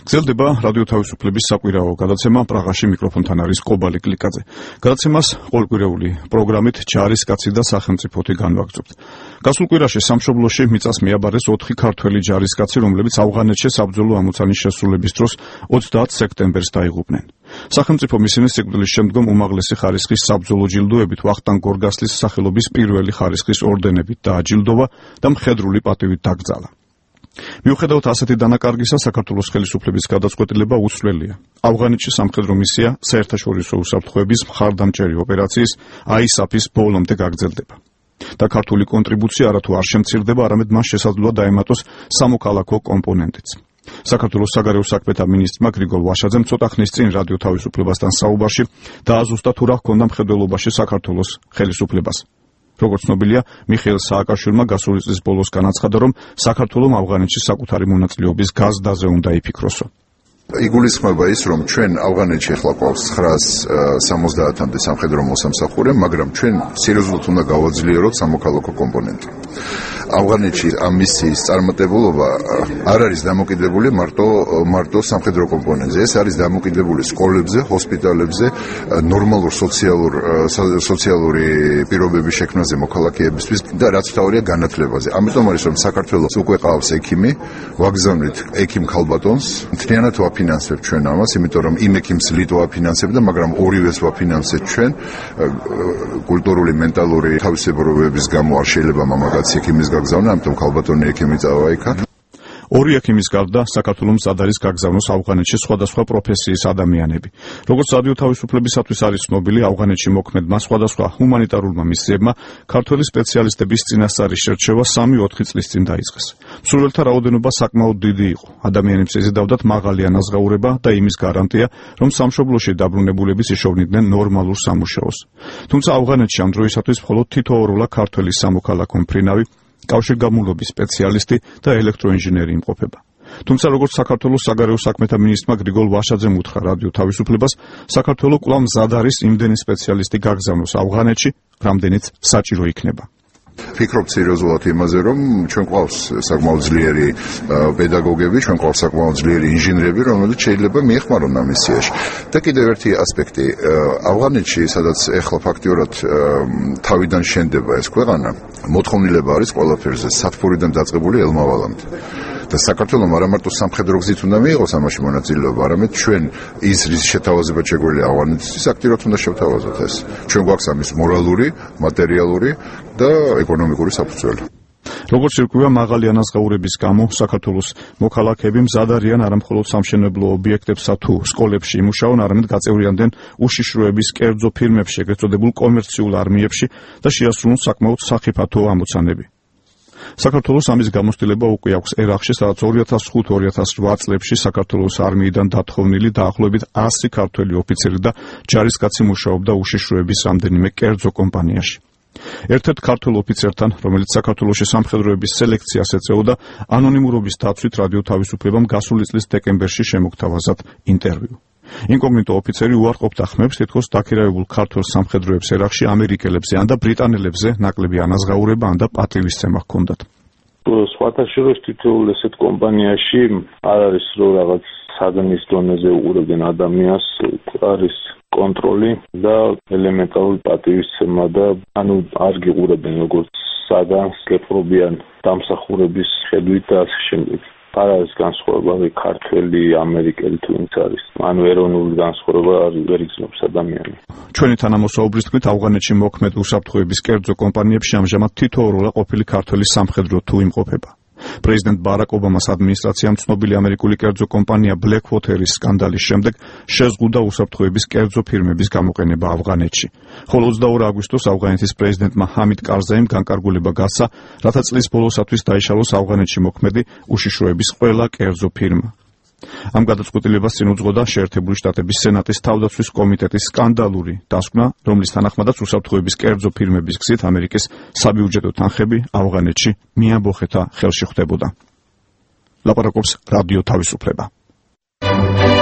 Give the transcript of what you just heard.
გრძელდება რადიო თავისუფლების საკვირაო გადაცემა პრაღაში მიკროფონთან არის კობალი კლიკაძე. გადაცემას ყოველკვირეული პროგრამით ჯარისკაცი და სახელმწიფოთი განვაგრძობთ. გასულ კვირაში სამშობლოში მიწას მიაბარეს 4 ქართველი ჯარისკაცი, რომლებიც ავღანეთში საბრძოლო ამოცანის შესრულების დროს 30 სექტემბერს დაიღუპნენ. სახელმწიფო მისცემს სიკვდილის შემდგომ უმაღლესი ხარისხის საბრძოლო ჯილდოებით ვახტანგ გორგასლის სახელობის პირველი ხარისხის ორდენებით დააჯილდოვა და მხედრული პატივით დაკრძალა. მიუხედავად ასეთი დანაკარგისა, საქართველოს ხელისუფლების გადაწყვეტილება უცვლელია. ავღანეთში სამხედრო მისია საერთაშორისო უსაფრთხოების მხარდამჭერი ოპერაციის ISAF-ის ბოლომდე გაგრძელდება. და ქართული კონტრიბუცია არათუ არ შემცირდება, არამედ მას შესაძლოა დაემატოს სამოქალაქო კომპონენტიც. საქართველოს საგარეო საქმეთა მინისტრმა გრიგოლ ვაშაძემ ცოტა ხნის წინ რადიო თავისუფლებასთან საუბარში დააზუსტა თუ რა ჰქონდა მხედველობაში საქართველოს ხელისუფლებას. როგორც ცნობილია, მიხეილ სააკაშვილმა გასული წლის ბოლოს განაცხადა, რომ საქართველოს ავღანეთში საკუთარი მონაწილეობის გაზრდაზე უნდა იფიქროსო. იგულისხმება ის, რომ ჩვენ ავღანეთში ახლა გვაქვს 970-მდე სამხედრო მოსამსახურე, მაგრამ ჩვენ სერიოზულად უნდა გავაძლიეროთ სამოქალაქო კომპონენტი. ავღანეთში ამ მისიის წარმატებულობა არ არის დამოკიდებული მარტო სამხედრო კომპონენტზე. ეს არის დამოკიდებული სკოლებზე, ჰოსპიტალებზე, ნორმალურ სოციალური პირობების შექმნაზე მოქალაქეებისთვის და რაც თავია განათლებაზე. ამიტომ არის რომ საქართველოს უკვე ყავს ექიმი, ვაგზავნით ექიმ ქალბატონს, მთლიანად ვაფინანსებ ჩვენ ამას, იმიტომ რომ იმ ექიმს ლიტვა ვაფინანსებდა, მაგრამ ორივეს ვაფინანსეთ ჩვენ. კულტურული, მენტალური თავისებურებების გამო არ შეიძლება მამაკაც ექიმის გაგზავნა, ამიტომ ქალბატონი ექიმი წავა იქა. ორი ექიმის გარდა საქართველოს მზად არის გაგზავნოს ავღანეთში სხვადასხვა პროფესიის ადამიანები. როგორც რადიო თავისუფლებისათვის არის ცნობილი, ავღანეთში მოქმედმა სხვადასხვა ჰუმანიტარულმა მისიებმა ქართველი სპეციალისტების წინასწარი შერჩევა 3-4 წლის წინ დაიწყეს. მსურველთა რაოდენობა საკმაოდ დიდი იყო. ადამიანებს ეზიდავდათ მაღალი ანაზღაურება და იმის გარანტია, რომ სამშობლოში დაბრუნებულების იშოვნიდნენ ნორმალურ სამუშაოს. თუმცა ავღანეთში ამ დროისათვის მხოლოდ თითოეულა ქართველი სამოქალაქო მფრინავი, კავშირგაბმულობის სპეციალისტი და ელექტროინჟინერი იმყოფება. თუმცა როგორც საქართველოს საგარეო საქმეთა მინისტრმა გრიგოლ ვაშაძემ უთხრა რადიო თავისუფლებას, საქართველო კვლავ მზად არის იმდენი სპეციალისტი გაგზავნოს ავღანეთში, რამდენიც საჭირო იქნება. ფიქრობ სერიოზულად იმაზე, რომ ჩვენ გვყავს საკმაოდ ძლიერი პედაგოგები, ჩვენ გვყავს საკმაოდ ძლიერი ინჟინრები, რომელთაც შეიძლება მიეხმარონ ამ მისიაში. და კიდევ ერთი ასპექტი, ავღანეთში, სადაც ეხლა ფაქტიურად თავიდან შენდება ეს ქვეყანა, მოთხოვნილება არის ყველაფერზე, სათბურიდან დაწყებული ელმავალამდე. და საქართველოს არა მარტო სამხედრო გზით უნდა მიიღოს ამაში მონაწილეობა, არამედ ჩვენ ის რის შეთავაზება შეგვიძლია ავღანეთისთვის აქტიურად უნდა შევთავაზოთ ეს. ჩვენ გვაქვს ამის მორალური, მატერიალური და ეკონომიკური საფუძველი. როგორც ირკვევა, მაღალი ანაზღაურების გამო საქართველოს მოქალაქეები მზად არიან არა მხოლოდ სამშენებლო ობიექტებსა თუ სკოლებში იმუშაონ, არამედ გაწევრიანდნენ უშიშროების კერძო ფირმებში, ეგრეთ წოდებულ კომერციულ არმიებში და შეასრულონ საკმაოდ სახიფათო ამოცანები. საქართველოს ამის გამოცდილება უკვე აქვს ერაყში, სადაც 2005-2008 წლებში საქართველოს არმიიდან დათხოვნილი დაახლოებით 100 ქართველი ოფიცერი და ჯარისკაცი მუშაობდა უშიშროების რამდენიმე კერძო კომპანიაში. ერთ-ერთ ქართველ ოფიცერთან, რომელიც საქართველოში სამხედროების სელექციას ეწეოდა, ანონიმურობის დაცვით რადიო თავისუფლებამ გასული წლის დეკემბერში შემოგთავაზა ინტერვიუ. ინკოგნიტო ოფიცერი უარყოფდა ხმებს, თითქოს დაქირავებულ ქართველ სამხედროებს ერაყში ამერიკელებზე ან და ბრიტანელებზე ნაკლები ანაზღაურება ან და პატივისცემა ჰქონდათ. სხვათა შორის თითოეულ ესეთ კომპანიაში არ არის რომ რაღაც საგნის დონეზე უყურებდნენ ადამიანს, არის კონტროლი და ელემენტარული პატივისცემა და ანუ არ გიყურებენ როგორც საგანს, გეპრობიან დამსახურების ხედვით და ასე შემდეგ. არ არის განსხვავება ქართველი, ამერიკელი თუ ვინც არის. ანუ ეროვნული განსხვავება ვერ იგრძნობს ადამიანი. ჩვენი თანამოსაუბრის თქმით, ავღანეთში მოქმედ უსაფრთხოების კერძო კომპანიებში ამჟამად თითოეულა ყოფილი ქართველი სამხედრო თუ იმყოფება. პრეზიდენტ ბარაკ ობამას ადმინისტრაციამ ცნობილი ამერიკული კერძო კომპანია Blackwater-ის სკანდალის შემდეგ შეზღუდა უსაფრთხოების კერძო ფირმების გამოყენება ავღანეთში. ხოლო 22 აგვისტოს ავღანეთის პრეზიდენტმა ჰამიდ კარზაიმ განკარგულება გასცა, რათა წლის ბოლოსათვის დაიშალოს ავღანეთში მოქმედი უშიშროების ყველა კერძო ფირმა. ამ გადაწყვეტილებას წინ უძღოდა შეერთებული შტატების სენატის თავდაცვის კომიტეტის სკანდალური დასკვნა, რომლის თანახმადაც უსაფრთხოების კერძო ფირმების გზით ამერიკის საბიუჯეტო თანხები ავღანეთში მიამბოხეთა ხელში ხვდებოდა. ლაპარაკობს რადიო თავისუფლება.